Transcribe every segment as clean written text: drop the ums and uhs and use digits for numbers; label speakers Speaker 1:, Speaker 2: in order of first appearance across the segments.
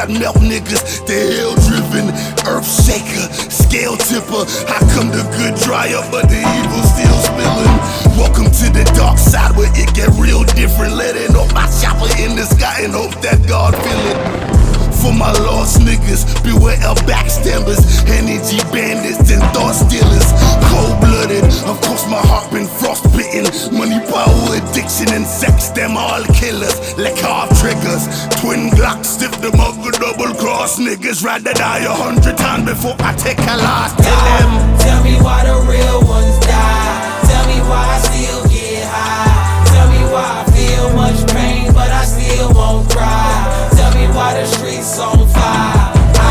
Speaker 1: pot melt niggas, the hell-driven earth shaker, scale tipper. How come the good dry up, but the evil still spilling? Welcome to the dark side where it get real different. Letting off my chopper in the sky and hope that God feel it. For my lost niggas, beware of backstabbers, energy bandits and thought stealers. Cold-blooded, of course my heart been frostbitten. Money, power, addiction, and sex, them all killers. Like half triggers, twin Glocks, stiff them up with double-cross niggas. Rather die 100 times before I take a loss.
Speaker 2: Tell me why the real ones die. Tell me why I still get high. Tell me why I feel much pain, but I still won't cry. Tell me why the streets on fire.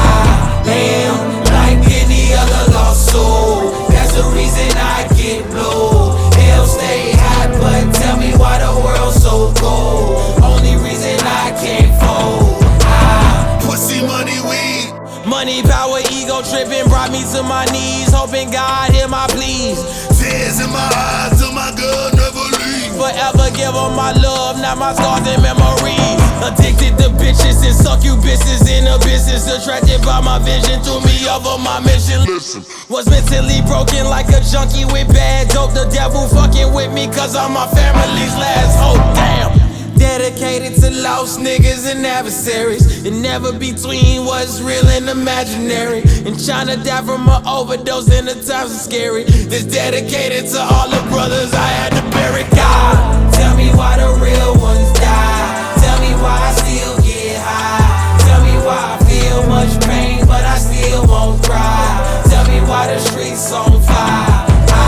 Speaker 2: I am like any other lost soul. That's the reason I get blue. Hell stay hot, but tell me why the world's so cold. Only reason I can't fold.
Speaker 1: Pussy, money, weed.
Speaker 2: Money, power, ego tripping brought me to my knees. Hoping God hear my pleas.
Speaker 1: Tears in my eyes till my girl never leave.
Speaker 2: Forever give her my love, not my scars and memories. Addicted to bitches and succubuses in a business. Attracted by my vision, threw me over my mission.
Speaker 1: Listen.
Speaker 2: Was mentally broken like a junkie with bad dope. The devil fucking with me cause I'm my family's last hope. Damn. Dedicated to lost niggas and adversaries, and never between what's real and imaginary. And trying to die from an overdose in the times are scary. This dedicated to all the brothers I had to bury. God, tell me why the real ones die. Tell me why I still get high. Tell me why I feel much pain, but I still won't cry. Tell me why the streets on fire.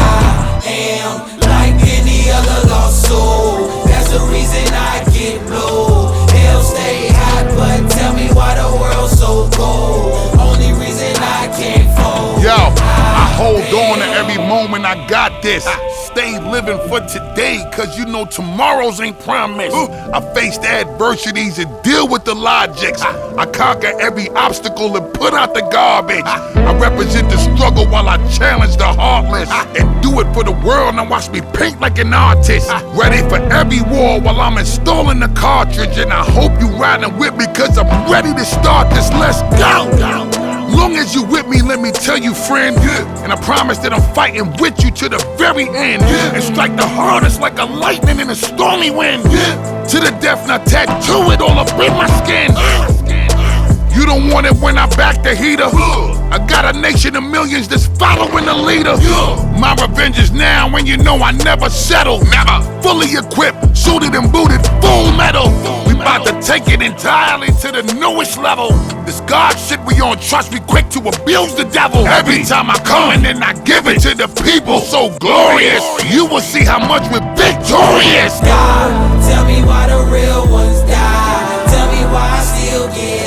Speaker 2: I am like any other lost soul. That's the reason I get blue. Hell stay hot, but tell me why the world's so cold. Only reason I can't fold.
Speaker 3: Yo, I hold on to every moment, I got this. Stay living for today, cause you know tomorrows ain't promised. I face the adversities and deal with the logics. I conquer every obstacle and put out the garbage. I represent the struggle while I challenge the heartless. And do it for the world, now watch me paint like an artist. Ready for every war while I'm installing the cartridge. And I hope you riding with me, cause I'm ready to start this, let's go. Long as you with me, let me tell you, friend. And I promise that I'm fighting with you to the very end. And strike the hardest like a lightning in a stormy wind. To the death, now tattoo it all up in my skin. You don't want it when I back the heater. I got a nation of millions that's following the leader. My revenge is now, when you know I never settle. Never. Fully equipped, suited and booted, full metal. We about to take it entirely to the newest level. This God shit we on, trust me, quick to abuse the devil. Every time I come and then I give it to the people, so glorious. You will see how much we're victorious.
Speaker 2: God, tell me why the real ones die. Tell me why I still get